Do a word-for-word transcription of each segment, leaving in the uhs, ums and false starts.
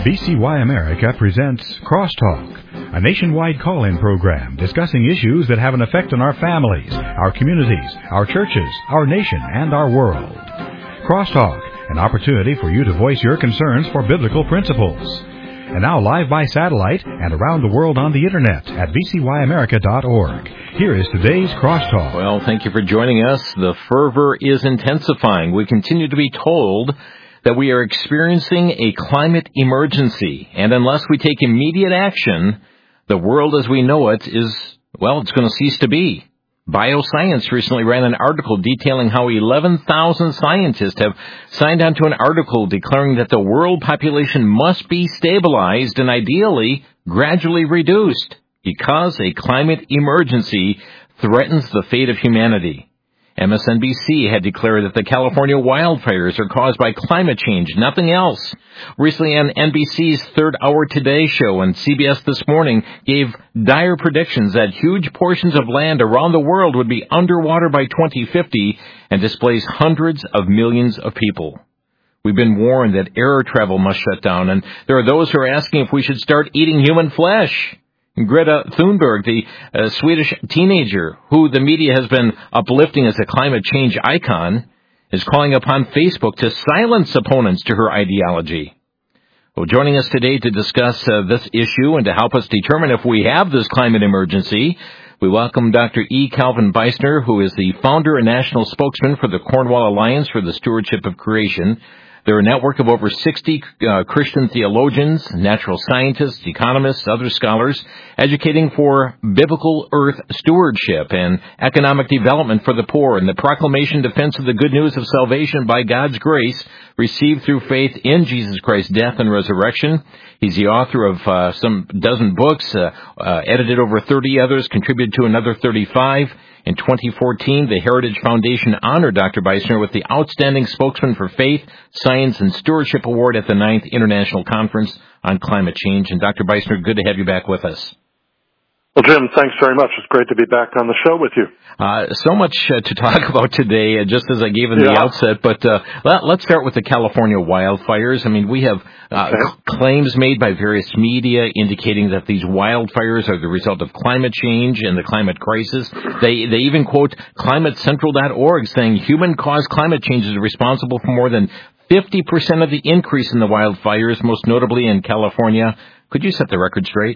V C Y America presents Crosstalk, a nationwide call-in program discussing issues that have an effect on our families, our communities, our churches, our nation, and our world. Crosstalk, an opportunity for you to voice your concerns for biblical principles. And now live by satellite and around the world on the Internet at v c y america dot org. Here is today's Crosstalk. Well, thank you for joining us. The fervor is intensifying. We continue to be told that we are experiencing a climate emergency, and unless we take immediate action, the world as we know it is, well, it's going to cease to be. Bioscience recently ran an article detailing how eleven thousand scientists have signed on to an article declaring that the world population must be stabilized and ideally gradually reduced because a climate emergency threatens the fate of humanity. M S N B C had declared that the California wildfires are caused by climate change, nothing else. Recently on N B C's Third Hour Today show and C B S This Morning gave dire predictions that huge portions of land around the world would be underwater by twenty fifty and displace hundreds of millions of people. We've been warned that air travel must shut down, and there are those who are asking if we should start eating human flesh. Greta Thunberg, the uh, Swedish teenager who the media has been uplifting as a climate change icon, is calling upon Facebook to silence opponents to her ideology. Well, joining us today to discuss uh, this issue and to help us determine if we have this climate emergency, we welcome Doctor E. Calvin Beisner, who is the founder and national spokesman for the Cornwall Alliance for the Stewardship of Creation. They're a network of over sixty uh, Christian theologians, natural scientists, economists, other scholars, educating for biblical earth stewardship and economic development for the poor and the proclamation defense of the good news of salvation by God's grace received through faith in Jesus Christ's death and resurrection. He's the author of uh, some dozen books, uh, uh, edited over thirty others, contributed to another thirty-five. In twenty fourteen, the Heritage Foundation honored Doctor Beisner with the Outstanding Spokesman for Faith, Science, and Stewardship Award at the ninth International Conference on Climate Change. And Doctor Beisner, good to have you back with us. Well, Jim, thanks very much. It's great to be back on the show with you. Uh, so much uh, to talk about today, uh, just as I gave in yeah. the outset. But uh, let, let's start with the California wildfires. I mean, we have uh, okay. c- claims made by various media indicating that these wildfires are the result of climate change and the climate crisis. They they even quote climate central dot org saying human-caused climate change is responsible for more than fifty percent of the increase in the wildfires, most notably in California. Could you set the record straight?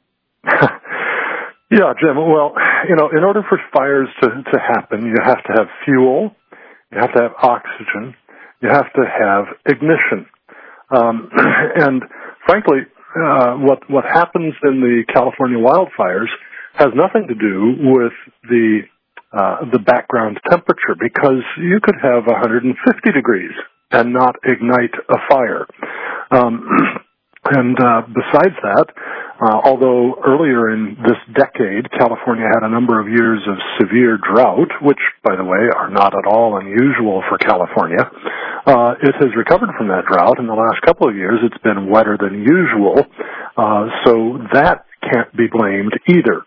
Yeah, Jim. Well, you know, in order for fires to, to happen, you have to have fuel, you have to have oxygen, you have to have ignition. Um, and frankly, uh, what what happens in the California wildfires has nothing to do with the uh, the background temperature, because you could have one hundred fifty degrees and not ignite a fire. Um, and uh, besides that, Uh, although earlier in this decade, California had a number of years of severe drought, which, by the way, are not at all unusual for California, uh, it has recovered from that drought. In the last couple of years, it's been wetter than usual, uh, so that can't be blamed either.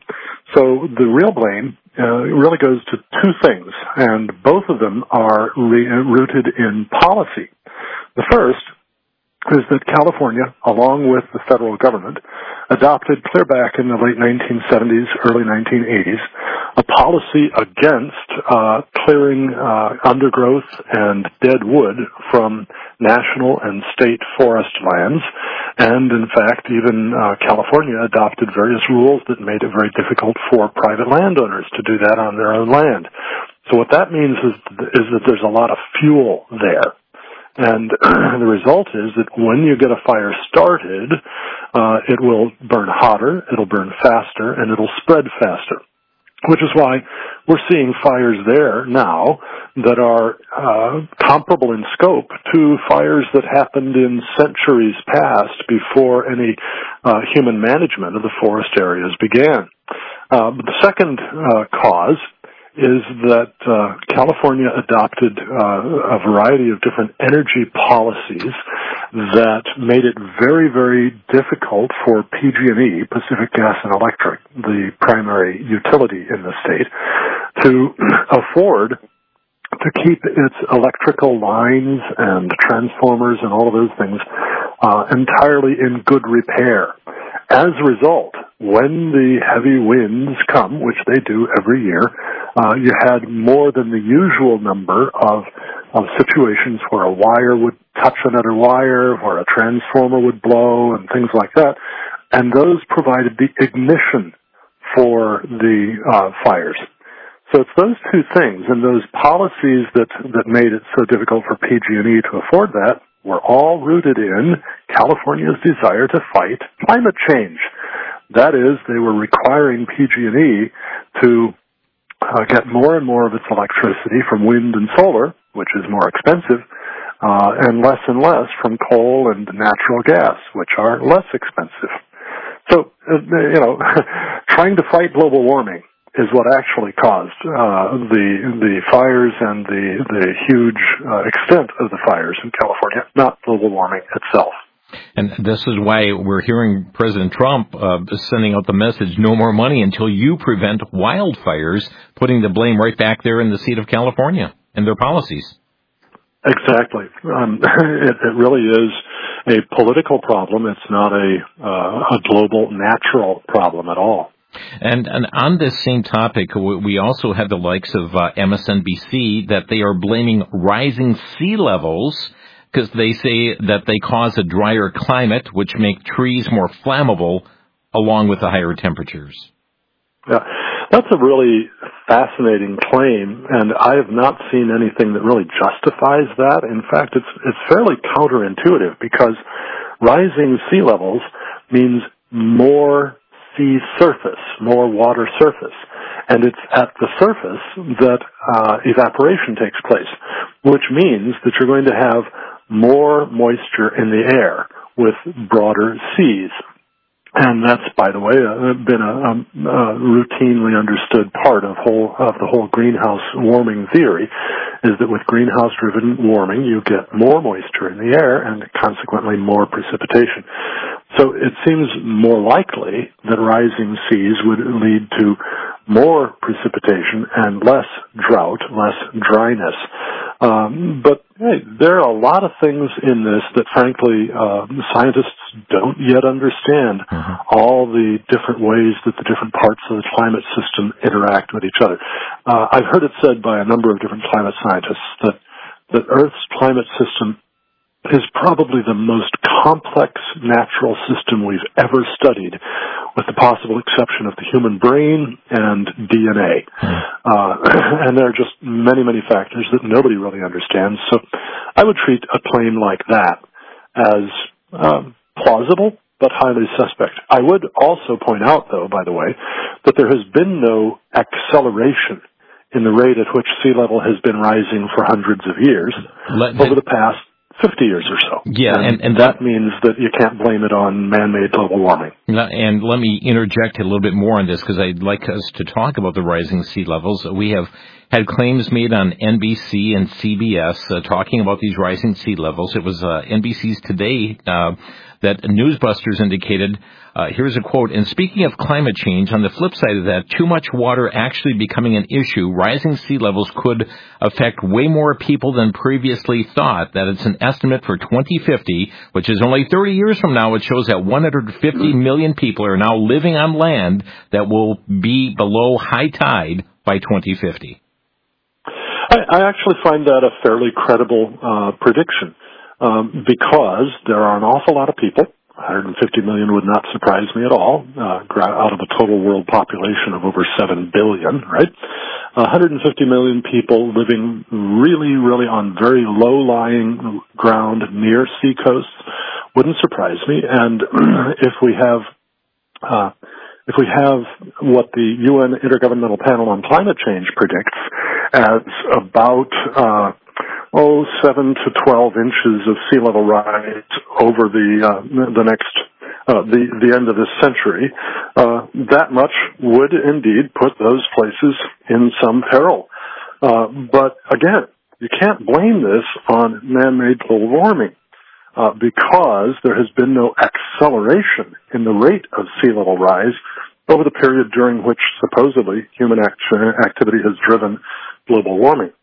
So the real blame uh, really goes to two things, and both of them are re- rooted in policy. The first is that California, along with the federal government, adopted clear back in the late nineteen seventies, early nineteen eighties, a policy against uh, clearing uh, undergrowth and dead wood from national and state forest lands. And, in fact, even uh, California adopted various rules that made it very difficult for private landowners to do that on their own land. So what that means is, is that there's a lot of fuel there. And the result is that when you get a fire started, uh, it will burn hotter, it'll burn faster, and it'll spread faster. Which is why we're seeing fires there now that are uh, comparable in scope to fires that happened in centuries past before any uh, human management of the forest areas began. Uh, but the second uh, cause is that uh, California adopted uh, a variety of different energy policies that made it very, very difficult for P G and E, Pacific Gas and Electric, the primary utility in the state, to afford to keep its electrical lines and transformers and all of those things uh, entirely in good repair. As a result, when the heavy winds come, which they do every year, uh, you had more than the usual number of, of situations where a wire would touch another wire, where a transformer would blow, and things like that. And those provided the ignition for the uh, fires. So it's those two things, and those policies that, that made it so difficult for P G and E to afford that were all rooted in California's desire to fight climate change. That is, they were requiring P G and E to uh, get more and more of its electricity from wind and solar, which is more expensive, uh, and less and less from coal and natural gas, which are less expensive. So, uh, you know, trying to fight global warming is what actually caused uh, the the fires and the the huge uh, extent of the fires in California, not global warming itself. And this is why we're hearing President Trump uh, sending out the message, no more money until you prevent wildfires, putting the blame right back there in the seat of California and their policies. Exactly. Um, it, it really is a political problem. It's not a, uh, a global natural problem at all. And, and on this same topic, we also have the likes of uh, M S N B C that they are blaming rising sea levels because they say that they cause a drier climate, which make trees more flammable, along with the higher temperatures. Yeah, that's a really fascinating claim, and I have not seen anything that really justifies that. In fact, it's it's fairly counterintuitive because rising sea levels means more sea surface, more water surface. And it's at the surface that uh, evaporation takes place, which means that you're going to have more moisture in the air with broader seas. And that's, by the way, uh, been a, a, a routinely understood part of whole of the whole greenhouse warming theory, is that with greenhouse-driven warming, you get more moisture in the air and consequently more precipitation. So it seems more likely that rising seas would lead to more precipitation and less drought, less dryness. Um, but hey, there are a lot of things in this that, frankly, uh, scientists don't yet understand. Mm-hmm. All the different ways that the different parts of the climate system interact with each other. Uh, I've heard it said by a number of different climate scientists that that Earth's climate system is probably the most complex natural system we've ever studied, with the possible exception of the human brain and D N A. Mm. Uh, and there are just many, many factors that nobody really understands. So I would treat a claim like that as um, plausible, but highly suspect. I would also point out, though, by the way, that there has been no acceleration in the rate at which sea level has been rising for hundreds of years Let, over the past fifty years or so. Yeah, and, and, and that, that means that you can't blame it on man-made global warming. And let me interject a little bit more on this, because I'd like us to talk about the rising sea levels. We have had claims made on N B C and C B S uh, talking about these rising sea levels. It was uh, N B C's Today uh, that Newsbusters indicated, uh, here's a quote, "And speaking of climate change, on the flip side of that, too much water actually becoming an issue, rising sea levels could affect way more people than previously thought. That it's an estimate for twenty fifty, which is only thirty years from now. It shows that one hundred fifty million people are now living on land that will be below high tide by twenty fifty. I, I actually find that a fairly credible uh, prediction um, because there are an awful lot of people. one hundred fifty million would not surprise me at all, uh, out of a total world population of over seven billion, right? one hundred fifty million people living really, really on very low-lying ground near sea coasts wouldn't surprise me. And if we have uh, if we have what the U N Intergovernmental Panel on Climate Change predicts as about uh, oh seven to twelve inches of sea level rise over the uh, the next uh, the the end of this century, uh, that much would indeed put those places in some peril. Uh, but again, you can't blame this on man-made global warming uh, because there has been no acceleration in the rate of sea level rise over the period during which supposedly human act- activity has driven global warming.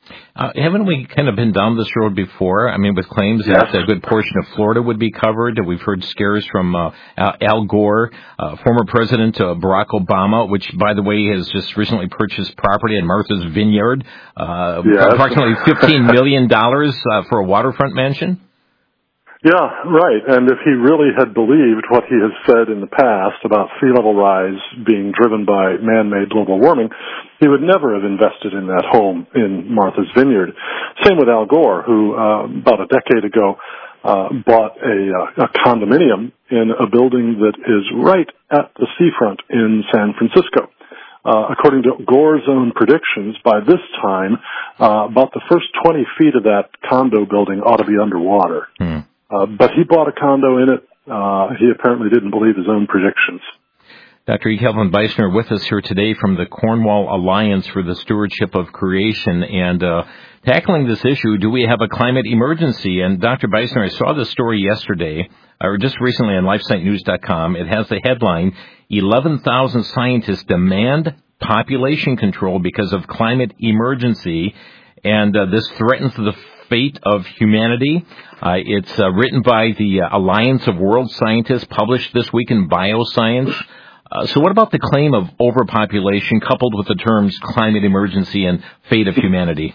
Uh, haven't we kind of been down this road before? I mean, with claims yes. that a good portion of Florida would be covered. We've heard scares from uh, Al Gore, uh, former President uh, Barack Obama, which, by the way, has just recently purchased property in Martha's Vineyard, uh, yes. approximately fifteen million dollars uh, for a waterfront mansion. Yeah, right. And if he really had believed what he has said in the past about sea level rise being driven by man-made global warming, he would never have invested in that home in Martha's Vineyard. Same with Al Gore, who uh, about a decade ago uh, bought a, uh, a condominium in a building that is right at the seafront in San Francisco. Uh, according to Gore's own predictions, by this time, uh, about the first twenty feet of that condo building ought to be underwater. Hmm. Uh, but he bought a condo in it. Uh, he apparently didn't believe his own predictions. Doctor E. Calvin Beisner with us here today from the Cornwall Alliance for the Stewardship of Creation. And uh, tackling this issue, do we have a climate emergency? And Doctor Beisner, I saw this story yesterday, or just recently on lifesite news dot com. It has the headline, eleven thousand scientists demand population control because of climate emergency. And uh, this threatens the fate of humanity. Uh, it's uh, written by the uh, Alliance of World Scientists, published this week in Bioscience. Uh, so what about the claim of overpopulation coupled with the terms climate emergency and fate of humanity?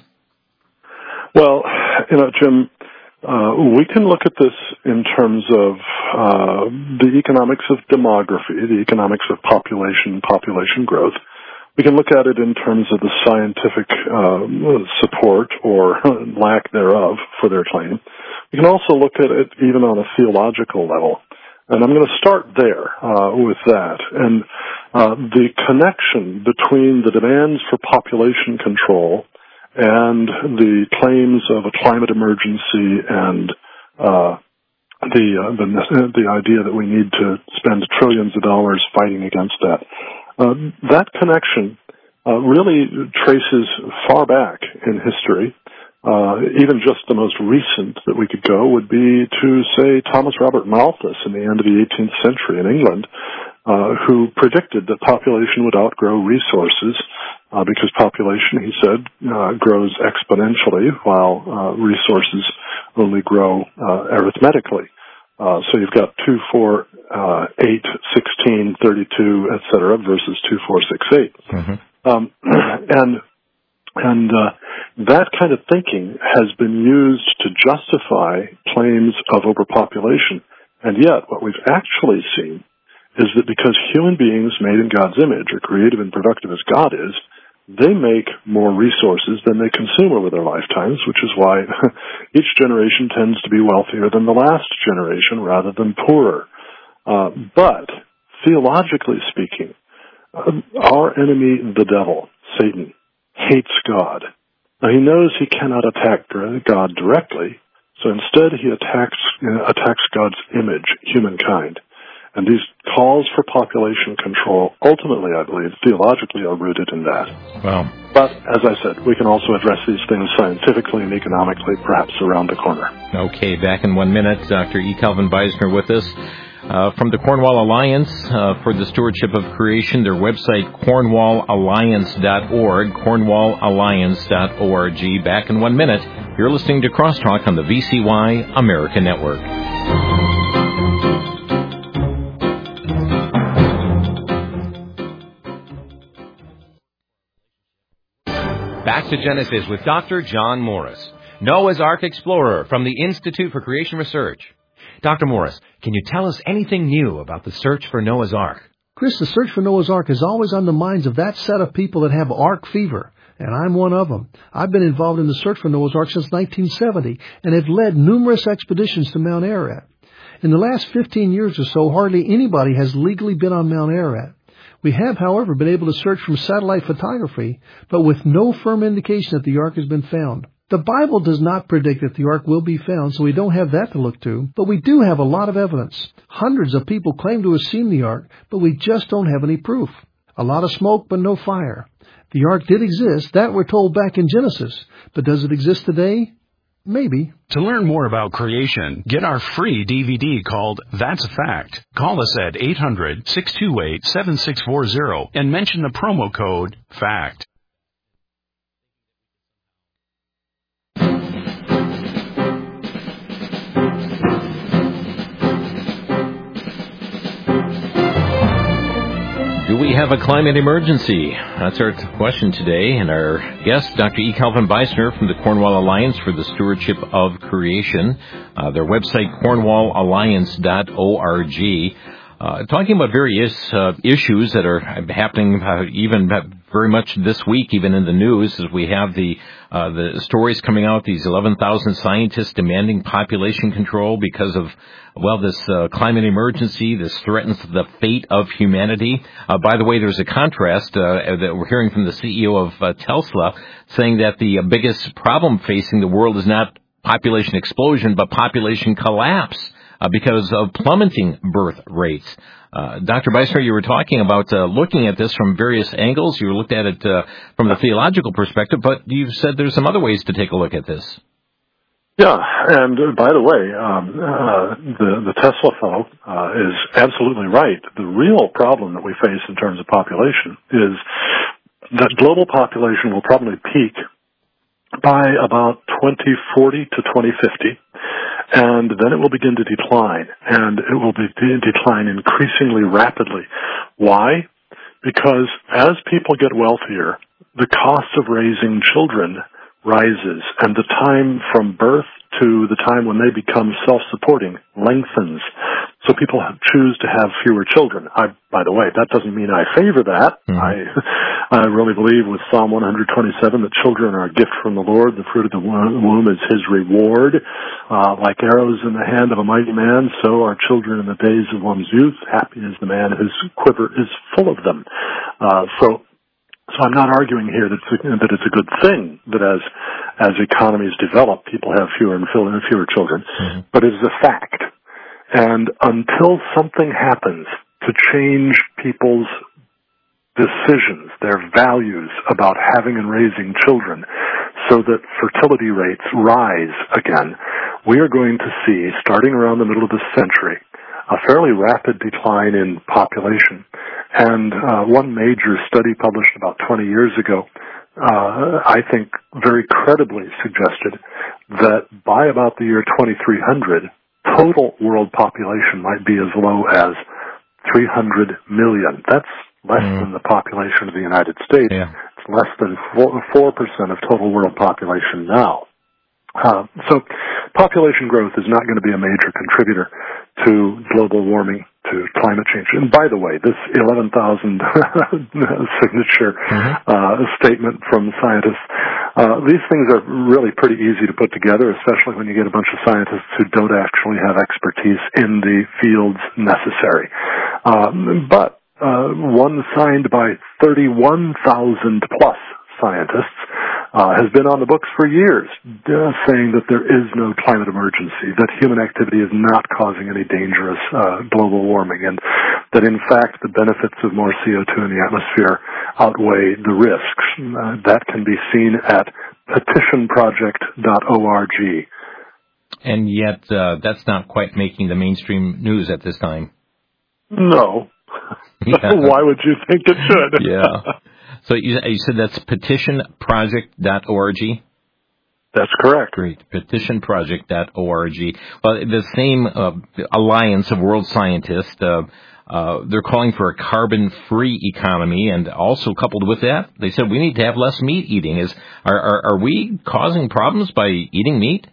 Well, you know, Jim, uh, we can look at this in terms of uh, the economics of demography, the economics of population, population growth. We can look at it in terms of the scientific uh, support or lack thereof for their claim. We can also look at it even on a theological level. And I'm going to start there uh, with that. And uh, the connection between the demands for population control and the claims of a climate emergency and uh, the, uh, the the idea that we need to spend trillions of dollars fighting against that. Uh, that connection uh, really traces far back in history. Uh, even just the most recent that we could go would be to, say, Thomas Robert Malthus in the end of the eighteenth century in England, uh, who predicted that population would outgrow resources uh, because population, he said, uh, grows exponentially while uh, resources only grow uh, arithmetically. Uh, so you've got two, four, uh, eight, sixteen, thirty-two, et cetera, versus two, four, six, eight. Mm-hmm. Um, and, and, uh, that kind of thinking has been used to justify claims of overpopulation. And yet, what we've actually seen is that because human beings made in God's image are creative and productive as God is, they make more resources than they consume over their lifetimes, which is why each generation tends to be wealthier than the last generation rather than poorer. Uh, but, theologically speaking, uh, our enemy, the devil, Satan, hates God. Now, he knows he cannot attack God directly, so instead he attacks, uh, attacks God's image, humankind. And these calls for population control, ultimately, I believe, theologically are rooted in that. Wow. But, as I said, we can also address these things scientifically and economically, perhaps around the corner. Okay, back in one minute, Doctor E. Calvin Beisner with us. Uh, from the Cornwall Alliance uh, for the Stewardship of Creation, their website, cornwall alliance dot org, cornwall alliance dot org. Back in one minute, you're listening to Crosstalk on the V C Y America Network. Back to Genesis with Doctor John Morris, Noah's Ark Explorer from the Institute for Creation Research. Doctor Morris, can you tell us anything new about the search for Noah's Ark? Chris, the search for Noah's Ark is always on the minds of that set of people that have Ark fever, and I'm one of them. I've been involved in the search for Noah's Ark since nineteen seventy and have led numerous expeditions to Mount Ararat. In the last fifteen years or so, hardly anybody has legally been on Mount Ararat. We have, however, been able to search from satellite photography, but with no firm indication that the Ark has been found. The Bible does not predict that the Ark will be found, so we don't have that to look to, but we do have a lot of evidence. Hundreds of people claim to have seen the Ark, but we just don't have any proof. A lot of smoke, but no fire. The Ark did exist, that we're told back in Genesis, but does it exist today? Maybe. To learn more about creation, get our free D V D called That's a Fact. Call us at eight hundred, six two eight, seven six four zero and mention the promo code FACT. have a climate emergency? That's our question today, and our guest, Doctor E. Calvin Beisner from the Cornwall Alliance for the Stewardship of Creation. Uh, their website, cornwall alliance dot org. Uh, talking about various uh, issues that are happening uh, even very much this week, even in the news, as we have the uh, the stories coming out, these eleven thousand scientists demanding population control because of, well, this uh, climate emergency. This threatens the fate of humanity. Uh, by the way, there's a contrast uh, that we're hearing from the C E O of uh, Tesla, saying that the biggest problem facing the world is not population explosion, but population collapse. Uh, because of plummeting birth rates. Uh, Doctor Beisner, you were talking about uh, looking at this from various angles. You looked at it uh, from the theological perspective, but you said there's some other ways to take a look at this. Yeah, and uh, by the way, um, uh, the, the Tesla fellow uh, is absolutely right. The real problem that we face in terms of population is that global population will probably peak by about twenty forty to twenty fifty. And then it will begin to decline, and it will be de- decline increasingly rapidly. Why? Because as people get wealthier, the cost of raising children rises, and the time from birth to the time when they become self-supporting lengthens. So people choose to have fewer children. I, by the way, that doesn't mean I favor that. Mm-hmm. I, I really believe with Psalm one twenty-seven that children are a gift from the Lord. The fruit of the womb is His reward. Uh, like arrows in the hand of a mighty man, so are children in the days of one's youth. Happy is the man whose quiver is full of them. Uh, so, so I'm not arguing here that it's a, that it's a good thing that as as economies develop, people have fewer and fewer children, mm-hmm. but it is a fact. And until something happens to change people's decisions, their values about having and raising children, so that fertility rates rise again, we are going to see, starting around the middle of this century, a fairly rapid decline in population. And uh, one major study published about twenty years ago, uh, I think very credibly suggested that by about the year twenty-three hundred, total world population might be as low as three hundred million. That's less mm. than the population of the United States. Yeah. It's less than four percent of total world population now. Uh, so population growth is not going to be a major contributor to global warming, to climate change. And by the way, this eleven thousand signature mm-hmm. uh, statement from scientists, uh, these things are really pretty easy to put together, especially when you get a bunch of scientists who don't actually have expertise in the fields necessary. Um, but uh, one signed by thirty-one thousand plus scientists uh, has been on the books for years, uh, saying that there is no climate emergency, that human activity is not causing any dangerous uh, global warming, and that in fact the benefits of more C O two in the atmosphere outweigh the risks. Uh, that can be seen at petition project dot org. And yet uh, that's not quite making the mainstream news at this time. No. Yeah. Why would you think it should? Yeah. So you, you said that's petition project dot org? That's correct. Great. petition project dot org. Well, the same uh, alliance of world scientists, uh, uh, they're calling for a carbon-free economy, and also coupled with that, they said we need to have less meat eating. Is are, are, are we causing problems by eating meat?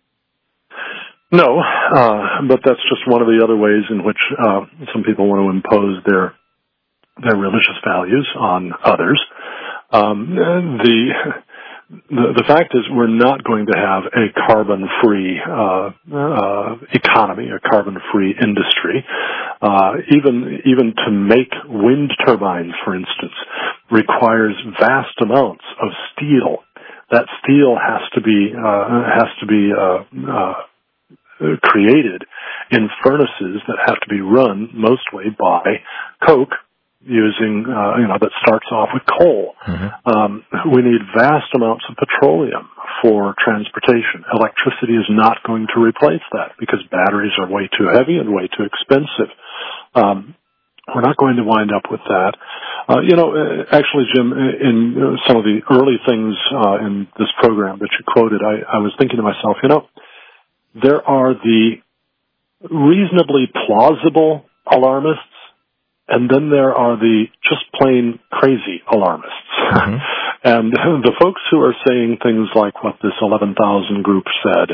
No, uh, but that's just one of the other ways in which uh, some people want to impose their their religious values on others. Um, the, the the fact is, we're not going to have a carbon-free uh, uh, economy, a carbon-free industry. Uh, even even to make wind turbines, for instance, requires vast amounts of steel. That steel has to be uh, has to be uh, uh, created in furnaces that have to be run mostly by coke, using, uh, you know, that starts off with coal. Mm-hmm. Um, we need vast amounts of petroleum for transportation. Electricity is not going to replace that because batteries are way too heavy and way too expensive. Um, we're not going to wind up with that. Uh, you know, actually, Jim, in some of the early things uh, in this program that you quoted, I, I was thinking to myself, you know, there are the reasonably plausible alarmists, and then there are the just plain crazy alarmists. Mm-hmm. And the folks who are saying things like what this eleven thousand group said,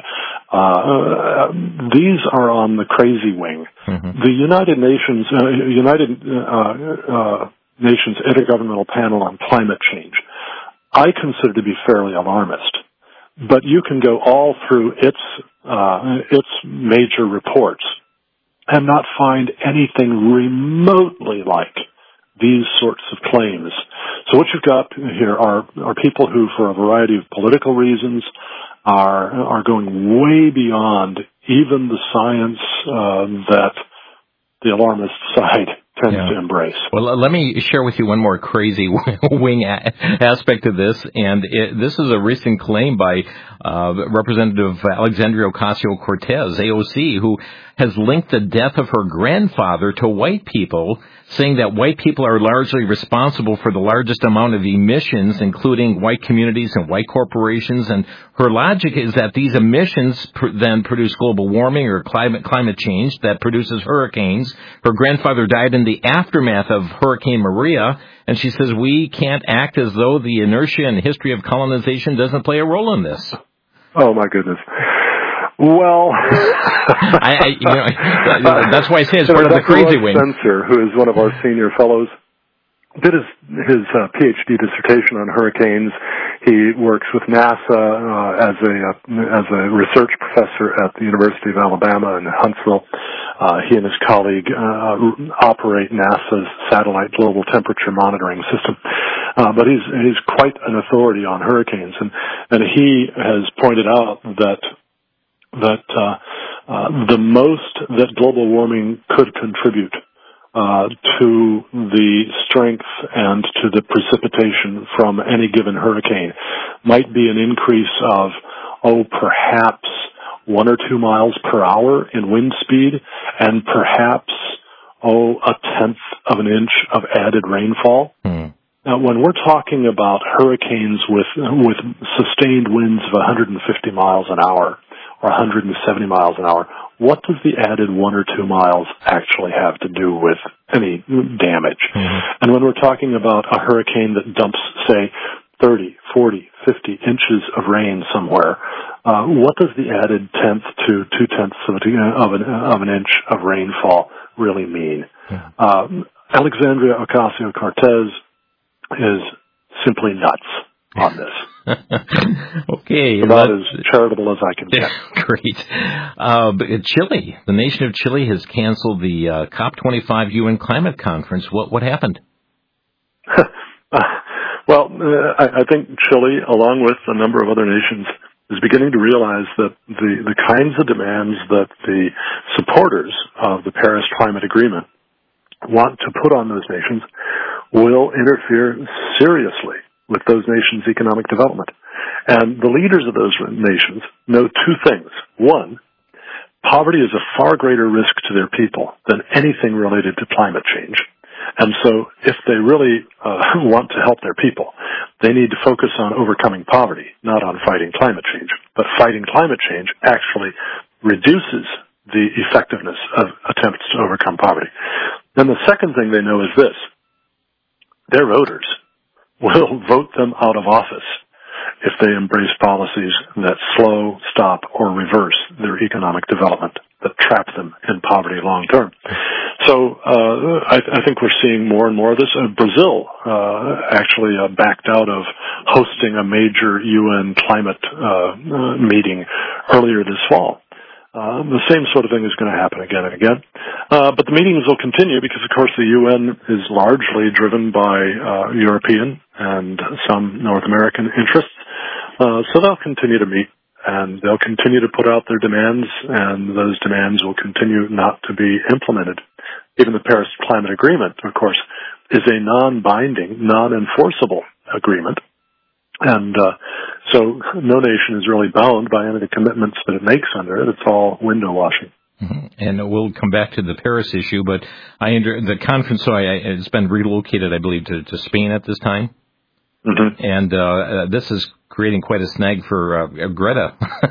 uh, these are on the crazy wing. Mm-hmm. The United Nations, uh, United uh, uh, Nations Intergovernmental Panel on Climate Change, I consider to be fairly alarmist. But you can go all through its uh, its major reports and not find anything remotely like these sorts of claims. So what you've got here are, are people who, for a variety of political reasons, are are going way beyond even the science uh, that the alarmist side tends yeah. to embrace. Well, let me share with you one more crazy wing a- aspect of this, and it, this is a recent claim by uh, Representative Alexandria Ocasio-Cortez, A O C, who has linked the death of her grandfather to white people, saying that white people are largely responsible for the largest amount of emissions, including white communities and white corporations. And her logic is that these emissions pr- then produce global warming or climate climate change that produces hurricanes. Her grandfather died in the aftermath of Hurricane Maria, and she says we can't act as though the inertia and history of colonization doesn't play a role in this. Oh, my goodness. Well, I, I, you know, that's why I say it's you part know, of the crazy wing. Spencer, who is one of our senior fellows, did his his uh, PhD dissertation on hurricanes. He works with NASA uh, as a uh, as a research professor at the University of Alabama in Huntsville. Uh, he and his colleague uh, operate NASA's satellite global temperature monitoring system. Uh, but he's he's quite an authority on hurricanes, and and he has pointed out that. that uh, uh, the most that global warming could contribute uh, to the strength and to the precipitation from any given hurricane might be an increase of, oh, perhaps one or two miles per hour in wind speed and perhaps, oh, a tenth of an inch of added rainfall. Mm. Now, when we're talking about hurricanes with with sustained winds of one hundred fifty miles an hour, or one hundred seventy miles an hour, what does the added one or two miles actually have to do with any damage? Mm-hmm. And when we're talking about a hurricane that dumps, say, thirty, forty, fifty inches of rain somewhere, uh, what does the added tenth to two-tenths of, of, an, of an inch of rainfall really mean? Mm-hmm. Uh, Alexandria Ocasio-Cortez is simply nuts on this. Okay. About as charitable as I can get. Great. Uh, but Chile, the nation of Chile has canceled the uh, COP twenty-five U N climate conference. What what happened? uh, well, uh, I, I think Chile, along with a number of other nations, is beginning to realize that the, the kinds of demands that the supporters of the Paris Climate Agreement want to put on those nations will interfere seriously with those nations' economic development. And the leaders of those nations know two things. One, poverty is a far greater risk to their people than anything related to climate change. And so if they really uh, want to help their people, they need to focus on overcoming poverty, not on fighting climate change. But fighting climate change actually reduces the effectiveness of attempts to overcome poverty. Then the second thing they know is this. Their voters will vote them out of office if they embrace policies that slow, stop, or reverse their economic development, that trap them in poverty long term. So uh, I, I think we're seeing more and more of this. Uh, Brazil uh, actually uh, backed out of hosting a major U N climate uh, uh, meeting earlier this fall. Uh, the same sort of thing is going to happen again and again. Uh, but the meetings will continue because, of course, the U N is largely driven by uh, European and some North American interests. Uh, so they'll continue to meet, and they'll continue to put out their demands, and those demands will continue not to be implemented. Even the Paris Climate Agreement, of course, is a non-binding, non-enforceable agreement. And uh, so no nation is really bound by any of the commitments that it makes under it. It's all window washing. Mm-hmm. And we'll come back to the Paris issue, but I under, the conference so I, it's been relocated, I believe, to, to Spain at this time. Mm-hmm. And uh, uh, this is creating quite a snag for uh, Greta.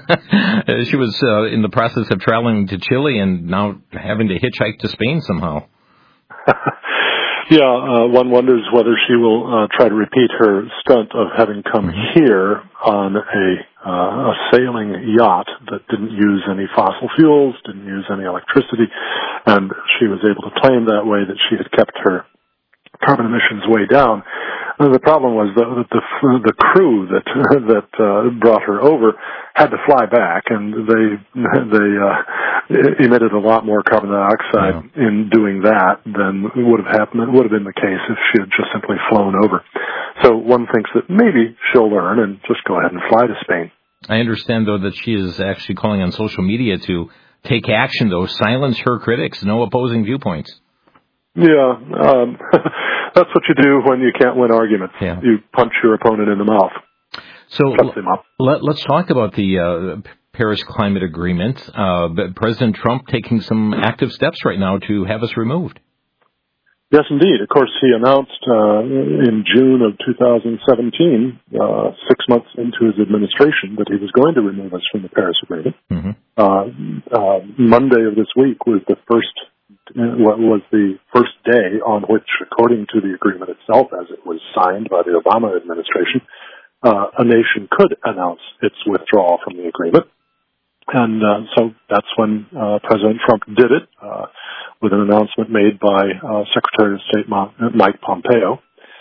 She was uh, in the process of traveling to Chile and now having to hitchhike to Spain somehow. Yeah, uh, one wonders whether she will uh, try to repeat her stunt of having come here on a, uh, a sailing yacht that didn't use any fossil fuels, didn't use any electricity, and she was able to claim that way that she had kept her carbon emissions way down. And the problem was that the, the, the crew that that uh, brought her over had to fly back, and they they uh, emitted a lot more carbon dioxide yeah. in doing that than would have happened. It would have been the case if she had just simply flown over. So one thinks that maybe she'll learn and just go ahead and fly to Spain. I understand, though, that she is actually calling on social media to take action, though, silence her critics, no opposing viewpoints. Yeah, um, that's what you do when you can't win arguments. Yeah. You punch your opponent in the mouth. So him up. Let, let's talk about the uh, Paris Climate Agreement. Uh, President Trump taking some active steps right now to have us removed. Yes, indeed. Of course, he announced uh, in June of two thousand seventeen, uh, six months into his administration, that he was going to remove us from the Paris Agreement. Mm-hmm. Uh, uh, Monday of this week was the first what was the first day on which, according to the agreement itself, as it was signed by the Obama administration, uh, a nation could announce its withdrawal from the agreement. And uh, so that's when uh, President Trump did it, uh, with an announcement made by uh, Secretary of State Mike Pompeo.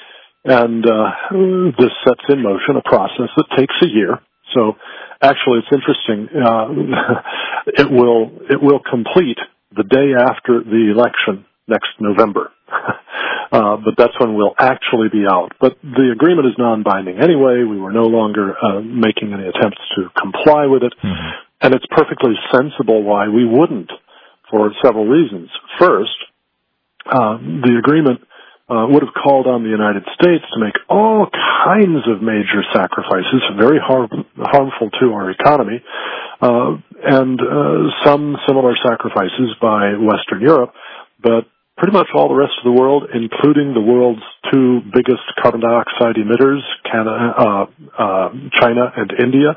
And uh, this sets in motion a process that takes a year. So actually it's interesting. Uh, it will it will complete the day after the election next November. uh, but that's when we'll actually be out. But the agreement is non-binding anyway. We were no longer uh, making any attempts to comply with it. Mm-hmm. And it's perfectly sensible why we wouldn't, for several reasons. First, uh, the agreement uh, would have called on the United States to make all kinds of major sacrifices, very har- harmful to our economy, uh, and uh, some similar sacrifices by Western Europe, but pretty much all the rest of the world, including the world's two biggest carbon dioxide emitters, Canada, uh, uh, China and India,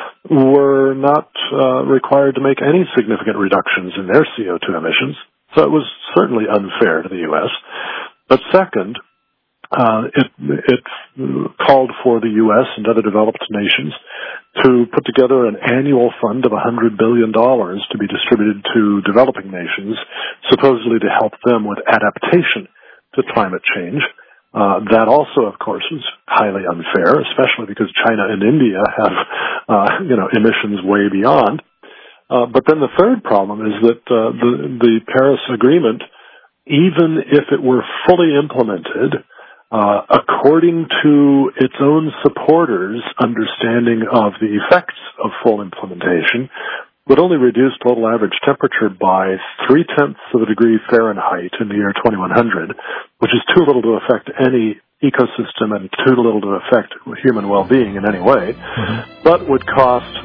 were not uh, required to make any significant reductions in their C O two emissions. So it was certainly unfair to the U S. But second, uh, it, it called for the U S and other developed nations to put together an annual fund of one hundred billion dollars to be distributed to developing nations, supposedly to help them with adaptation to climate change. Uh, that also, of course, is highly unfair, especially because China and India have, uh, you know, emissions way beyond. Uh, but then the third problem is that uh, the, the Paris Agreement, even if it were fully implemented, uh, according to its own supporters' understanding of the effects of full implementation, would only reduce global average temperature by three-tenths of a degree Fahrenheit in the year twenty-one hundred, which is too little to affect any ecosystem and too little to affect human well-being in any way, mm-hmm. but would cost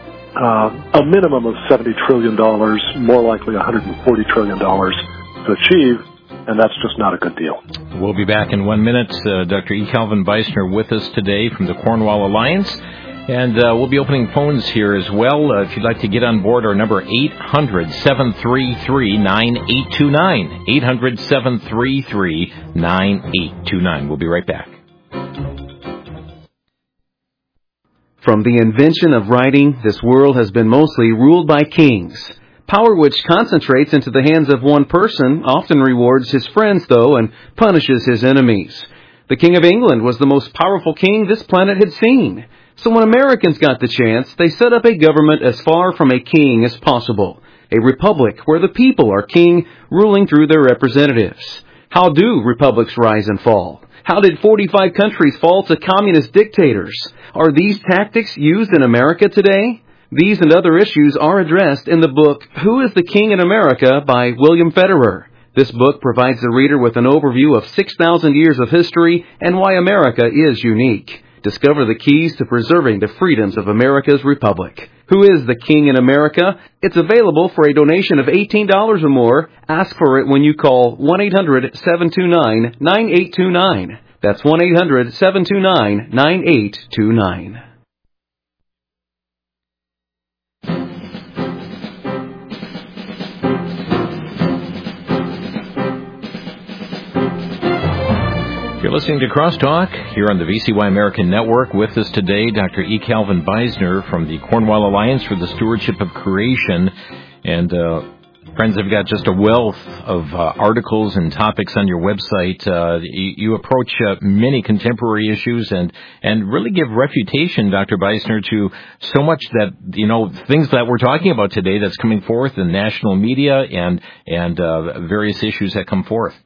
uh, a minimum of seventy trillion dollars, more likely one hundred forty trillion dollars to achieve, and that's just not a good deal. We'll be back in one minute. Uh, Doctor E. Calvin Beisner with us today from the Cornwall Alliance. And uh, we'll be opening phones here as well. Uh, if you'd like to get on board, our number eight hundred, seven three three, nine eight two nine. eight hundred, seven three three, nine eight two nine. We'll be right back. From the invention of writing, this world has been mostly ruled by kings. Power which concentrates into the hands of one person often rewards his friends, though, and punishes his enemies. The King of England was the most powerful king this planet had seen. So when Americans got the chance, they set up a government as far from a king as possible. A republic where the people are king, ruling through their representatives. How do republics rise and fall? How did forty-five countries fall to communist dictators? Are these tactics used in America today? These and other issues are addressed in the book, Who is the King in America by William Federer. This book provides the reader with an overview of six thousand years of history and why America is unique. Discover the keys to preserving the freedoms of America's republic. Who is the King in America? It's available for a donation of eighteen dollars or more. Ask for it when you call one eight hundred, seven two nine, nine eight two nine. That's one eight hundred, seven two nine, nine eight two nine. You're listening to Crosstalk here on the V C Y American Network. With us today, Doctor E. Calvin Beisner from the Cornwall Alliance for the Stewardship of Creation. And, uh, friends, I've got just a wealth of uh, articles and topics on your website. Uh, you, you approach uh, many contemporary issues and, and really give refutation, Doctor Beisner, to so much that, you know, things that we're talking about today that's coming forth in national media and, and uh, various issues that come forth.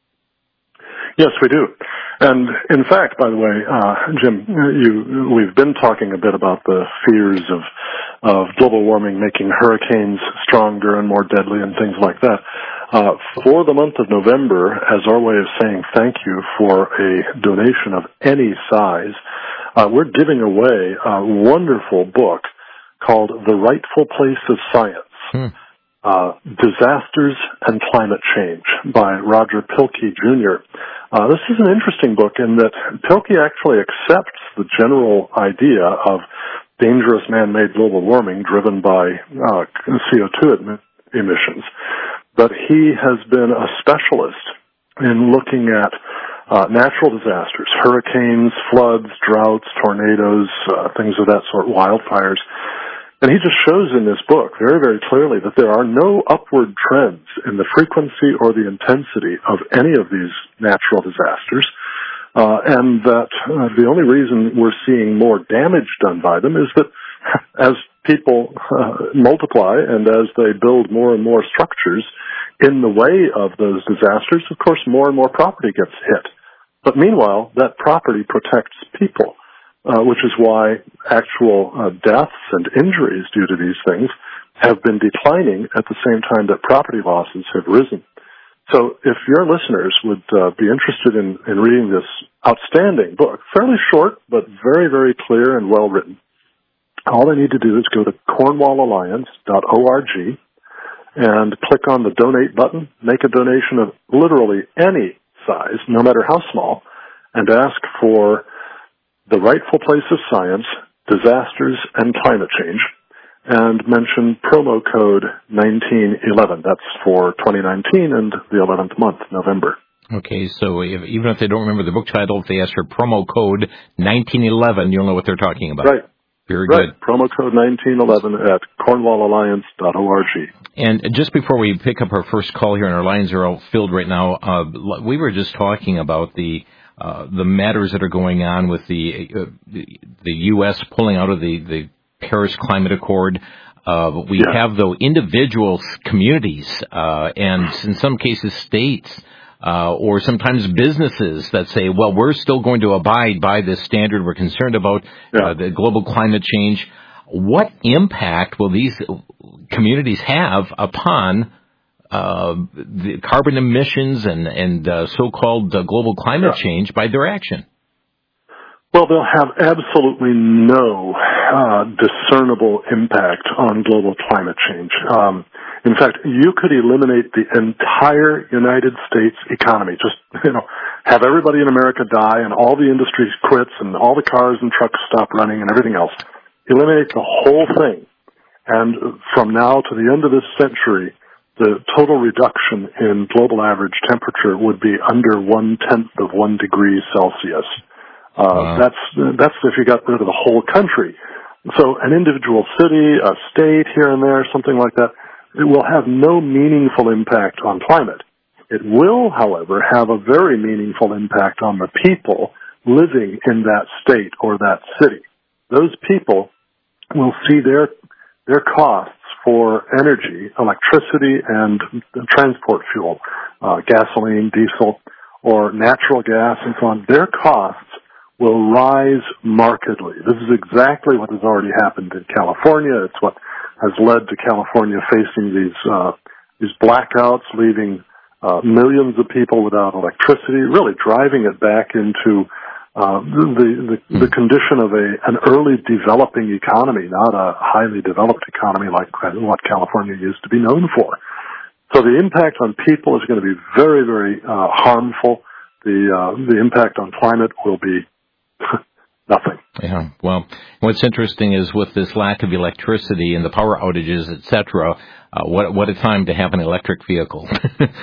Yes, we do. And in fact, by the way, uh, Jim, you, we've been talking a bit about the fears of, of global warming making hurricanes stronger and more deadly and things like that. Uh, for the month of November, as our way of saying thank you for a donation of any size, uh, we're giving away a wonderful book called The Rightful Place of Science. Hmm. Uh, Disasters and Climate Change by Roger Pielke, Junior Uh, this is an interesting book in that Pielke actually accepts the general idea of dangerous man-made global warming driven by uh, C O two em- emissions, but he has been a specialist in looking at uh, natural disasters, hurricanes, floods, droughts, tornadoes, uh, things of that sort, wildfires. And he just shows in this book very, very clearly that there are no upward trends in the frequency or the intensity of any of these natural disasters, uh, and that uh, the only reason we're seeing more damage done by them is that as people uh, multiply and as they build more and more structures in the way of those disasters, of course, more and more property gets hit. But meanwhile, that property protects people. Uh, which is why actual uh, deaths and injuries due to these things have been declining at the same time that property losses have risen. So if your listeners would uh, be interested in, in reading this outstanding book, fairly short but very, very clear and well written, all they need to do is go to cornwall alliance dot org and click on the donate button, make a donation of literally any size, no matter how small, and ask for The Rightful Place of Science, Disasters and Climate Change, and mention promo code nineteen eleven. That's for twenty nineteen and the eleventh month, November. Okay, so if, even if they don't remember the book title, if they ask for promo code nineteen eleven, you'll know what they're talking about. Right. Very right. good. Promo code nineteen eleven at cornwall alliance dot org. And just before we pick up our first call here, and our lines are all filled right now, uh, we were just talking about the Uh, the matters that are going on with the uh, the, the U S pulling out of the, the Paris Climate Accord. Uh, we yeah. have, though, individual communities uh, and, in some cases, states uh, or sometimes businesses that say, well, we're still going to abide by this standard. We're concerned about yeah. uh, the global climate change. What impact will these communities have upon Uh, the carbon emissions and, and uh, so-called uh, global climate yeah. change by their action? Well, they'll have absolutely no uh, discernible impact on global climate change. Um, in fact, you could eliminate the entire United States economy. Just, you know, have everybody in America die and all the industries quits and all the cars and trucks stop running and everything else. Eliminate the whole thing. And from now to the end of this century, the total reduction in global average temperature would be under one-tenth of one degree Celsius. Uh, wow. That's, that's if you got rid of the whole country. So an individual city, a state here and there, something like that, it will have no meaningful impact on climate. It will, however, have a very meaningful impact on the people living in that state or that city. Those people will see their, their costs for energy, electricity, and transport fuel, uh, gasoline, diesel, or natural gas, and so on, their costs will rise markedly. This is exactly what has already happened in California. It's what has led to California facing these uh, these blackouts, leaving uh, millions of people without electricity, really driving it back into Uh, the, the, the condition of a, an early developing economy, not a highly developed economy like what California used to be known for. So the impact on people is going to be very, very uh, harmful. The, uh, the impact on climate will be nothing. Yeah, well, what's interesting is with this lack of electricity and the power outages, et cetera, uh, what, what a time to have an electric vehicle.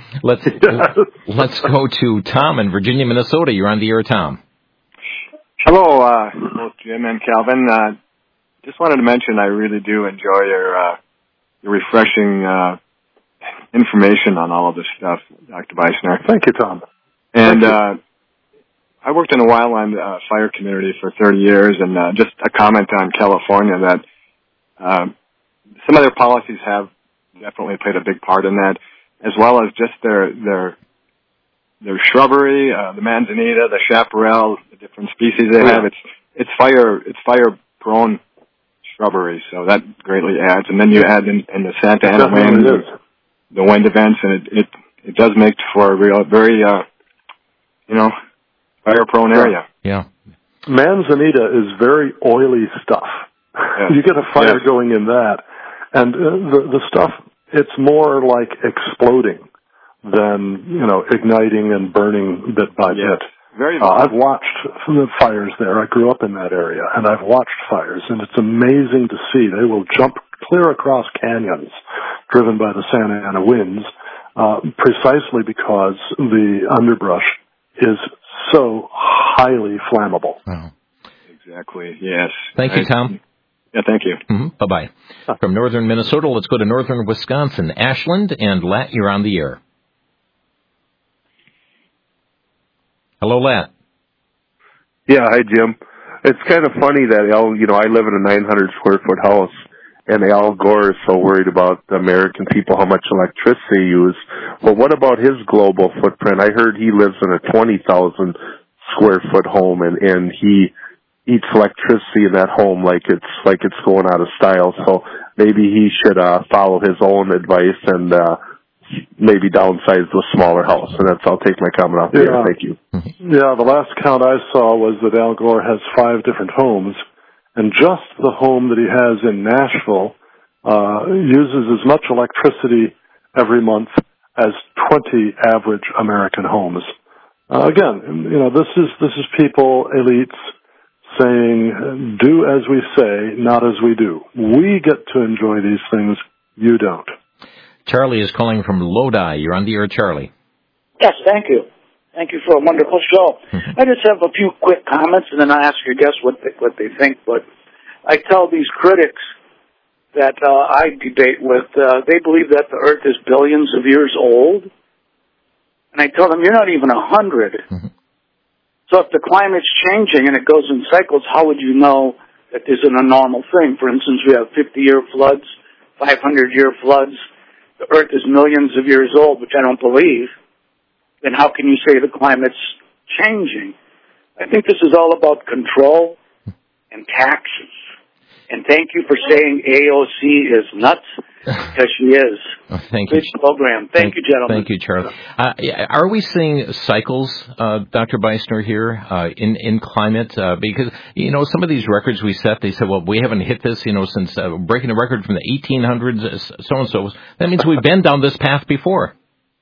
Let's let's go to Tom in Virginia, Minnesota. You're on the air, Tom. Hello, uh, both Jim and Calvin. Uh, just wanted to mention I really do enjoy your uh, your refreshing uh, information on all of this stuff, Doctor Beisner. Thank you, Tom. And uh, I worked in a wildland uh, fire community for thirty years, and uh, just a comment on California that uh, some of their policies have definitely played a big part in that, as well as just their their their shrubbery, uh, the manzanita, the chaparral, the different species they have. It's it's fire it's fire prone shrubbery, so that greatly adds. And then you add in, in the Santa Ana wind, the wind events, and it it, it does make for a real very uh, you know fire prone area. Yeah, manzanita is very oily stuff. Yes. You get a fire yes. going in that, and uh, the the stuff. It's more like exploding than, you know, igniting and burning bit by yes. bit. Very uh, I've watched the fires there. I grew up in that area, and I've watched fires, and it's amazing to see. They will jump clear across canyons driven by the Santa Ana winds, uh, precisely because the underbrush is so highly flammable. Wow. Exactly, yes. Thank you, Tom. Yeah, thank you. Mm-hmm. Bye-bye. Huh. From northern Minnesota, let's go to northern Wisconsin. Ashland and Lat, you're on the air. Hello, Lat. Yeah, hi, Jim. It's kind of funny that, Al, you know, I live in a nine hundred square foot house, and Al Gore is so worried about the American people, how much electricity they use. Well, what about his global footprint? I heard he lives in a twenty thousand square foot home, and, and he eats electricity in that home like it's like it's going out of style. So maybe he should uh, follow his own advice and uh, maybe downsize to a smaller house. And that's I'll take my comment off yeah. there. Thank you. Yeah, the last count I saw was that Al Gore has five different homes, and just the home that he has in Nashville uh, uses as much electricity every month as twenty average American homes. Uh, again, you know, this is this is people, elites, saying, do as we say, not as we do. We get to enjoy these things. You don't. Charlie is calling from Lodi. You're on the air, Charlie. Yes, thank you. Thank you for a wonderful show. I just have a few quick comments, and then I ask your guests what they, what they think. But I tell these critics that uh, I debate with, uh, they believe that the Earth is billions of years old. And I tell them, you're not even a hundred. Mm-hmm. So if the climate's changing and it goes in cycles, how would you know that this isn't a normal thing? For instance, we have fifty-year floods, five hundred year floods. The Earth is millions of years old, which I don't believe. Then how can you say the climate's changing? I think this is all about control and taxes. And thank you for saying A O C is nuts, because she is. Oh, thank Good you. program. Thank, thank you, gentlemen. Thank you, Charlie. Uh, are we seeing cycles, uh, Doctor Beisner, here uh, in, in climate? Uh, because, you know, some of these records we set, they said, well, we haven't hit this, you know, since uh, breaking a record from the eighteen hundreds, so-and-so. That means we've been down this path before.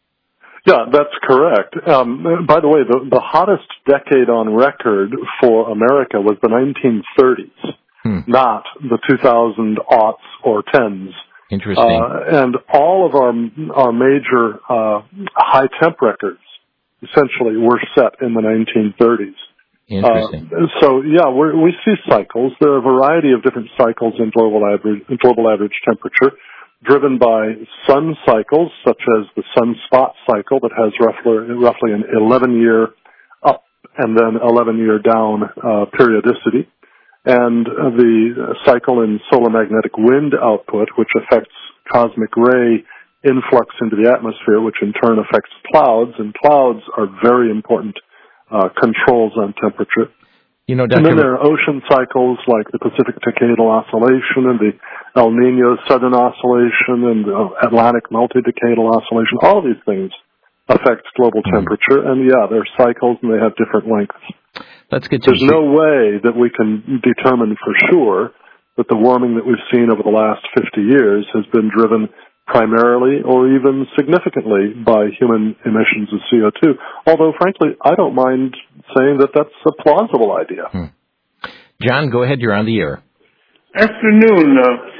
Yeah, that's correct. Um, by the way, the, the hottest decade on record for America was the nineteen thirties. Hmm. Not the two thousand aughts or tens. Interesting. Uh, and all of our our major uh, high temp records essentially were set in the nineteen thirties. Interesting. Uh, so yeah, we're, we see cycles. There are a variety of different cycles in global average in global average temperature, driven by sun cycles, such as the sunspot cycle that has roughly roughly an eleven year up and then eleven year down uh, periodicity. And the cycle in solar magnetic wind output, which affects cosmic ray influx into the atmosphere, which in turn affects clouds, and clouds are very important uh, controls on temperature. You know, Doctor And then there are ocean cycles like the Pacific Decadal Oscillation and the El Nino Southern Oscillation and the Atlantic Multidecadal Oscillation. All of these things affect global mm-hmm. temperature, and yeah, they're cycles and they have different lengths. Let's get to There's no way that we can determine for sure that the warming that we've seen over the last fifty years has been driven primarily or even significantly by human emissions of C O two. Although, frankly, I don't mind saying that that's a plausible idea. Hmm. John, go ahead. You're on the air. Afternoon. Uh,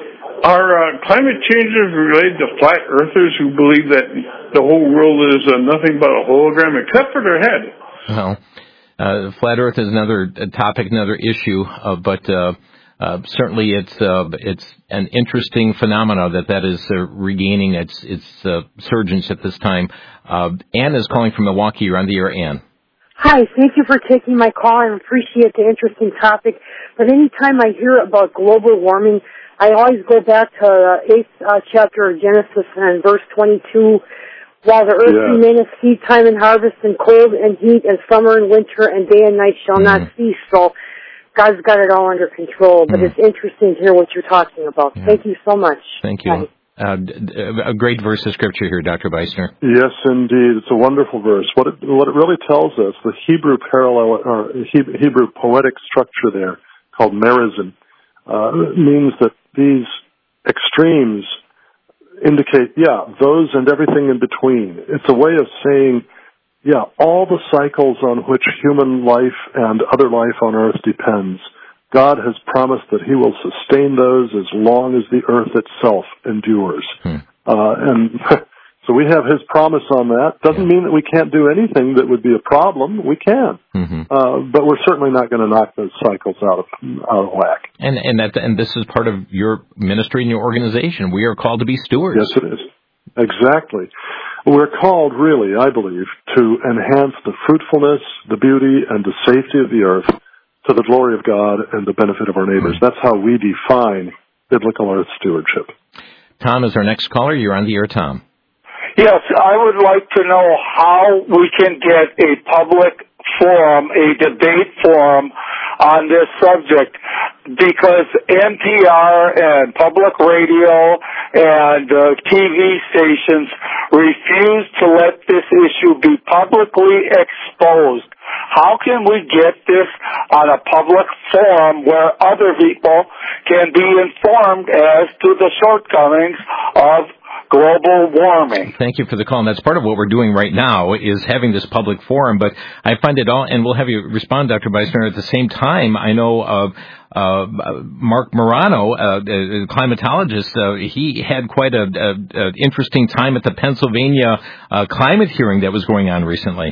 are uh, climate changes related to flat earthers who believe that the whole world is uh, nothing but a hologram except for their head? Well, uh, flat Earth is another topic, another issue, uh, but uh, uh, certainly it's uh, it's an interesting phenomena that that is uh, regaining its its uh, surgence at this time. Uh, Anne is calling from Milwaukee. You're on the air, Anne. Hi, thank you for taking my call. I appreciate the interesting topic. But anytime I hear about global warming, I always go back to the eighth uh, chapter of Genesis and verse twenty-two. While the earth yeah. remaineth seed time and harvest and cold and heat and summer and winter and day and night shall mm. not cease. So God's got it all under control. But mm. it's interesting to hear what you're talking about. Yeah. Thank you so much. Thank you. Uh, a great verse of scripture here, Doctor Beisner. Yes, indeed. It's a wonderful verse. What it, what it really tells us, the Hebrew parallel, or Hebrew poetic structure there, called merizim, uh, means that these extremes indicate, yeah, those and everything in between. It's a way of saying, yeah, all the cycles on which human life and other life on earth depends, God has promised that he will sustain those as long as the earth itself endures. Hmm. Uh, and so we have his promise on that. Doesn't mean that we can't do anything that would be a problem. We can. Mm-hmm. Uh, but we're certainly not going to knock those cycles out of, out of whack. And, and, that, and this is part of your ministry and your organization. We are called to be stewards. Yes, it is. Exactly. We're called, really, I believe, to enhance the fruitfulness, the beauty, and the safety of the earth to the glory of God and the benefit of our neighbors. Mm-hmm. That's how we define biblical earth stewardship. Tom is our next caller. You're on the air, Tom. Yes, I would like to know how we can get a public forum, a debate forum on this subject, because N P R and public radio and uh, T V stations refuse to let this issue be publicly exposed. How can we get this on a public forum where other people can be informed as to the shortcomings of global warming? Thank you for the call. And that's part of what we're doing right now is having this public forum. But I find it all, and we'll have you respond, Doctor Beisner, at the same time. I know uh, uh, Mark Morano, uh, a climatologist, uh, he had quite a, a, a interesting time at the Pennsylvania uh, climate hearing that was going on recently.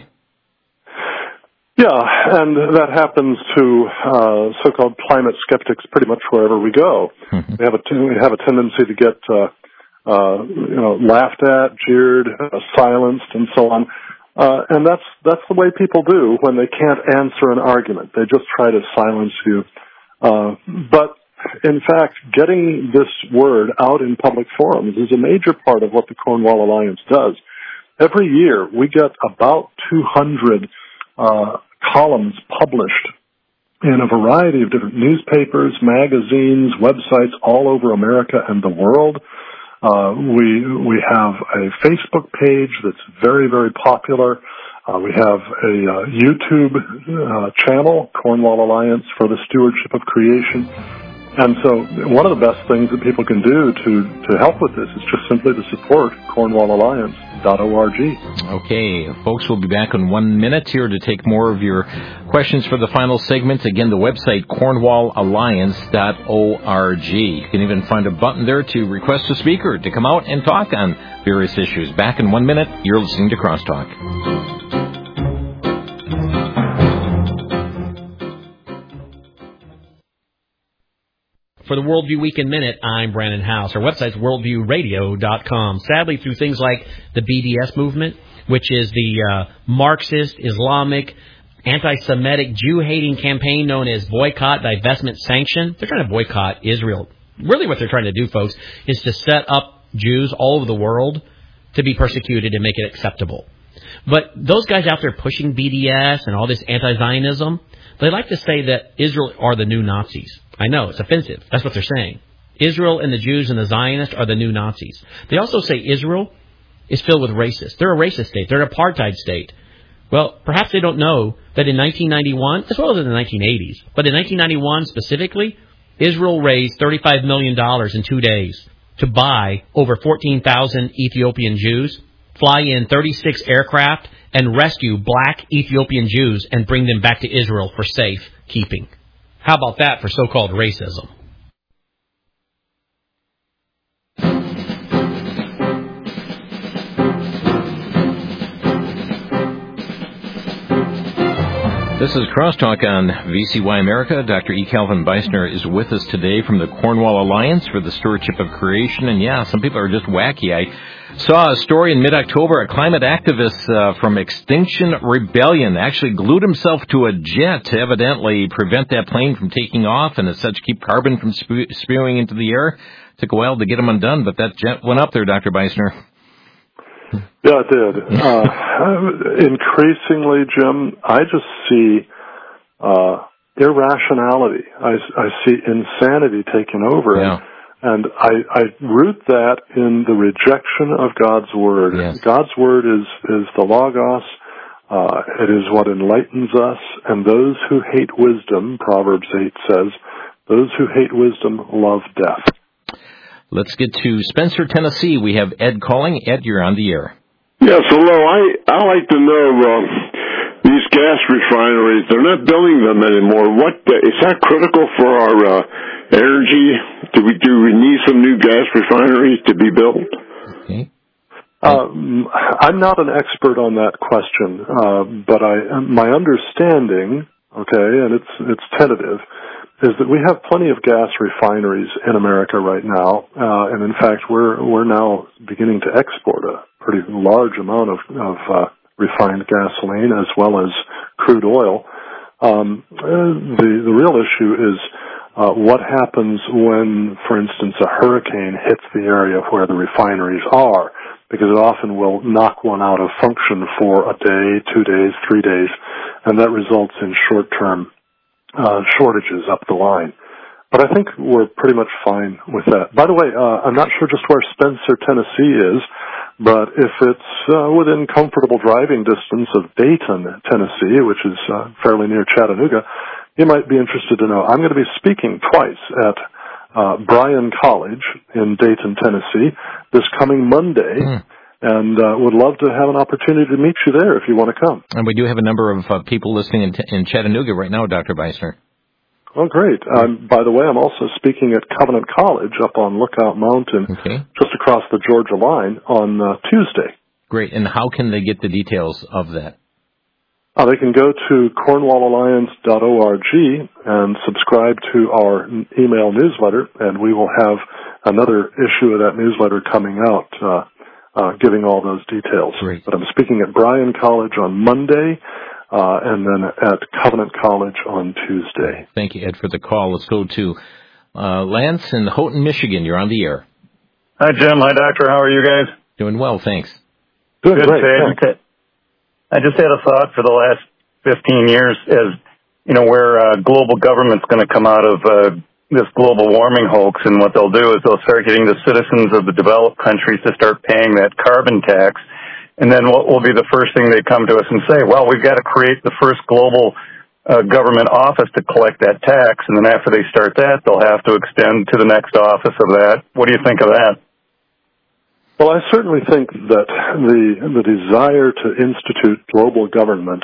Yeah, and that happens to uh, so-called climate skeptics pretty much wherever we go. Mm-hmm. We have a t- we have a tendency to get uh, uh, you know laughed at, jeered, uh, silenced, and so on. Uh, and that's that's the way people do when they can't answer an argument. They just try to silence you. Uh, but in fact, getting this word out in public forums is a major part of what the Cornwall Alliance does. Every year, we get about two hundred uh, columns published in a variety of different newspapers, magazines, websites all over America and the world. Uh, we we have a Facebook page that's very, very popular. Uh, we have a uh, YouTube uh, channel, Cornwall Alliance for the Stewardship of Creation. And so one of the best things that people can do to, to help with this is just simply to support cornwall alliance dot org. Okay, folks, we'll be back in one minute here to take more of your questions for the final segment. Again, the website, cornwall alliance dot org. You can even find a button there to request a speaker to come out and talk on various issues. Back in one minute, you're listening to Crosstalk. For the Worldview Weekend Minute, I'm Brandon House. Our website's worldview radio dot com. Sadly, through things like the B D S movement, which is the uh, Marxist, Islamic, anti-Semitic, Jew-hating campaign known as Boycott, Divestment, Sanction, they're trying to boycott Israel. Really what they're trying to do, folks, is to set up Jews all over the world to be persecuted and make it acceptable. But those guys out there pushing B D S and all this anti-Zionism, they like to say that Israel are the new Nazis. I know, it's offensive. That's what they're saying. Israel and the Jews and the Zionists are the new Nazis. They also say Israel is filled with racists. They're a racist state. They're an apartheid state. Well, perhaps they don't know that in nineteen ninety-one, as well as in the nineteen eighties, but in nineteen ninety-one specifically, Israel raised thirty-five million dollars in two days to buy over fourteen thousand Ethiopian Jews, fly in thirty-six aircraft, and rescue black Ethiopian Jews and bring them back to Israel for safe keeping. How about that for so-called racism? This is Crosstalk on V C Y America. Doctor E. Calvin Beisner is with us today from the Cornwall Alliance for the Stewardship of Creation. And yeah, some people are just wacky. I saw a story in mid-October. A climate activist uh, from Extinction Rebellion actually glued himself to a jet to evidently prevent that plane from taking off and as such keep carbon from spew- spewing into the air. Took a while to get him undone, but that jet went up there, Doctor Beisner. Yeah, it did. Uh, increasingly, Jim, I just see uh, irrationality. I, I see insanity taking over. Yeah. And, and I, I root that in the rejection of God's Word. Yes. God's Word is, is the Logos. Uh, it is what enlightens us. And those who hate wisdom, Proverbs eight says, those who hate wisdom love death. Let's get to Spencer, Tennessee. We have Ed calling. Ed, you're on the air. Yes, hello. I I like to know uh, these gas refineries. They're not building them anymore. What uh, is that critical for our uh, energy? Do we do we need some new gas refineries to be built? Okay. Um, I'm not an expert on that question, uh, but I my understanding, okay, and it's it's tentative, is that we have plenty of gas refineries in America right now, uh, and in fact, we're we're now beginning to export a pretty large amount of, of uh, refined gasoline as well as crude oil. Um, the the real issue is uh, what happens when, for instance, a hurricane hits the area where the refineries are, because it often will knock one out of function for a day, two days, three days, and that results in short-term Uh, shortages up the line. But I think we're pretty much fine with that. By the way, uh, I'm not sure just where Spencer, Tennessee is, but if it's uh, within comfortable driving distance of Dayton, Tennessee, which is uh, fairly near Chattanooga, you might be interested to know. I'm going to be speaking twice at uh, Bryan College in Dayton, Tennessee, this coming Monday. Mm. And uh, would love to have an opportunity to meet you there if you want to come. And we do have a number of uh, people listening in, t- in Chattanooga right now, Doctor Beisner. Oh, great. Um, by the way, I'm also speaking at Covenant College up on Lookout Mountain, okay. just across the Georgia line, on uh, Tuesday. Great. And how can they get the details of that? Uh, they can go to cornwall alliance dot org and subscribe to our email newsletter, and we will have another issue of that newsletter coming out uh Uh, giving all those details. Great. But I'm speaking at Bryan College on Monday, uh, and then at Covenant College on Tuesday. Thank you, Ed, for the call. Let's go to uh, Lance in Houghton, Michigan. You're on the air. Hi, Jim. Hi, Doctor. How are you guys? Doing well, thanks. Doing Good. great. Thanks. I just had a thought for the last fifteen years as, you know, where uh, global government's going to come out of uh, this global warming hoax, and what they'll do is they'll start getting the citizens of the developed countries to start paying that carbon tax, and then what will be the first thing they come to us and say, well, we've got to create the first global uh, government office to collect that tax, and then after they start that, they'll have to extend to the next office of that. What do you think of that? Well, I certainly think that the the desire to institute global government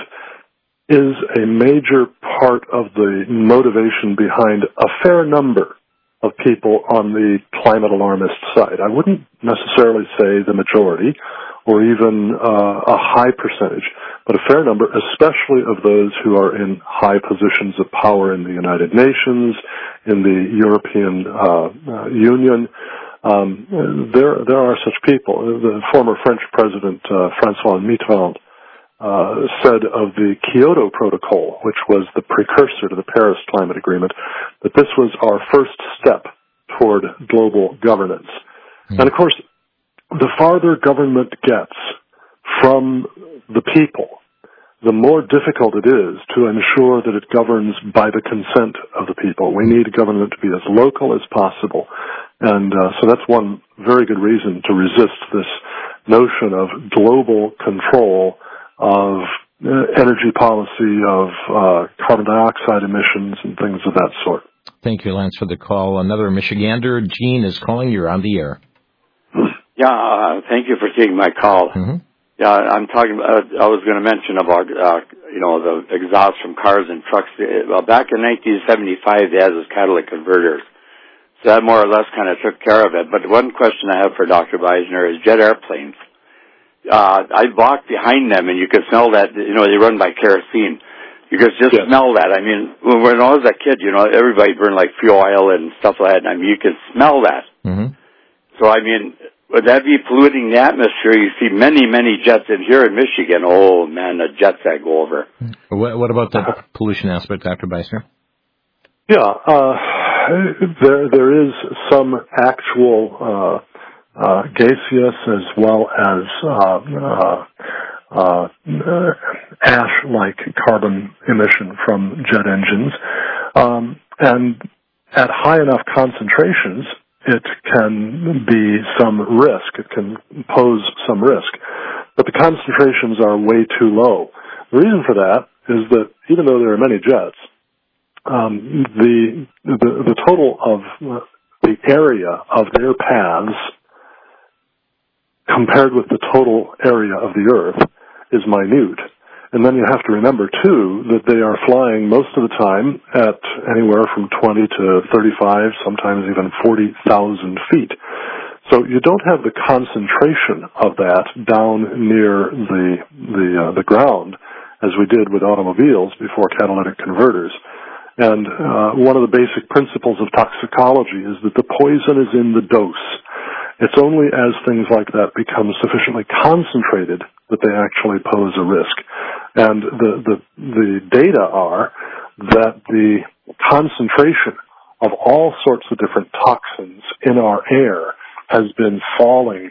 is a major part of the motivation behind a fair number of people on the climate alarmist side. I wouldn't necessarily say the majority or even uh, a high percentage, but a fair number, especially of those who are in high positions of power in the United Nations, in the European uh, uh, Union. Um, there, there are such people. The former French President uh, François Mitterrand Uh, said of the Kyoto Protocol, which was the precursor to the Paris Climate Agreement, that this was our first step toward global governance. Mm. And of course, the farther government gets from the people, the more difficult it is to ensure that it governs by the consent of the people. We need government to be as local as possible. And uh, so that's one very good reason to resist this notion of global control of energy policy, of uh, carbon dioxide emissions, and things of that sort. Thank you, Lance, for the call. Another Michigander, Gene, is calling. You're on the air. Yeah, uh, thank you for taking my call. Mm-hmm. Yeah, I'm talking. Uh, I was going to mention about uh, you know the exhaust from cars and trucks. Well, back in nineteen seventy-five, they had those catalytic converters, so that more or less kind of took care of it. But one question I have for Doctor Beisner is jet airplanes. Uh, I walked behind them, and you could smell that, you know, they run by kerosene. You could just yes. smell that. I mean, when I was a kid, you know, everybody burned like fuel oil and stuff like that, and I mean, you could smell that. Mm-hmm. So, I mean, would that be polluting the atmosphere? You see many, many jets in here in Michigan. Oh, man, the jets that go over. What, what about the pollution aspect, Doctor Beisner? Yeah, uh, there there is some actual uh, uh, gaseous as well as uh, uh, uh, ash-like carbon emission from jet engines, um, and at high enough concentrations, it can be some risk. It can pose some risk, but the concentrations are way too low. The reason for that is that even though there are many jets, Um, the, the the total of uh, the area of their paths compared with the total area of the Earth is minute. And then you have to remember, too, that they are flying most of the time at anywhere from twenty to thirty-five, sometimes even forty thousand feet. So you don't have the concentration of that down near the the, uh, the ground as we did with automobiles before catalytic converters. And uh, one of the basic principles of toxicology is that the poison is in the dose. It's only as things like that become sufficiently concentrated that they actually pose a risk. And the, the, the data are that the concentration of all sorts of different toxins in our air has been falling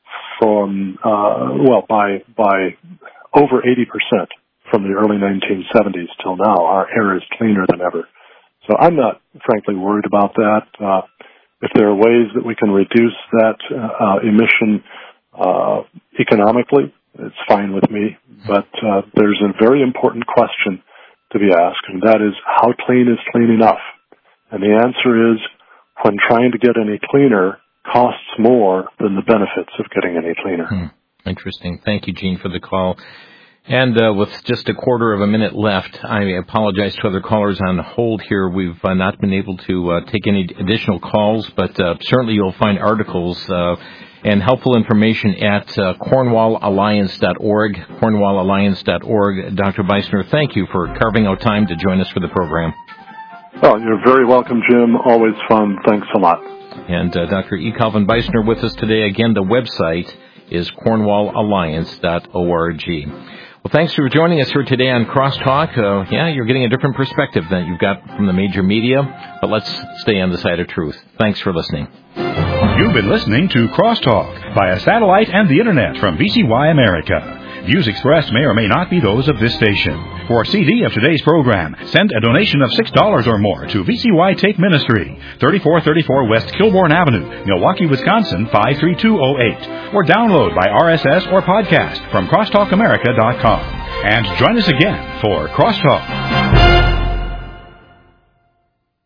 from, uh, well, by, by over eighty percent. From the early nineteen seventies till now. Our air is cleaner than ever. So I'm not, frankly, worried about that. Uh, if there are ways that we can reduce that uh, emission uh, economically, it's fine with me. But uh, there's a very important question to be asked, and that is, how clean is clean enough? And the answer is, when trying to get any cleaner costs more than the benefits of getting any cleaner. Hmm. Interesting. Thank you, Gene, for the call. And uh, with just a quarter of a minute left, I apologize to other callers on hold here. We've uh, not been able to uh, take any additional calls, but uh, certainly you'll find articles uh, and helpful information at uh, cornwall alliance dot org, cornwall alliance dot org. Doctor Beisner, thank you for carving out time to join us for the program. Oh, you're very welcome, Jim. Always fun. Thanks a lot. And uh, Doctor E. Calvin Beisner with us today. Again, the website is cornwall alliance dot org. Well, thanks for joining us here today on Crosstalk. Uh, yeah, you're getting a different perspective than you've got from the major media, but let's stay on the side of truth. Thanks for listening. You've been listening to Crosstalk via satellite and the Internet from V C Y America. Views expressed may or may not be those of this station. For a C D of today's program, send a donation of six dollars or more to V C Y Take Ministry, thirty-four thirty-four West Kilbourne Avenue, Milwaukee, Wisconsin, five three two oh eight. Or download by R S S or podcast from crosstalk america dot com. And join us again for Crosstalk.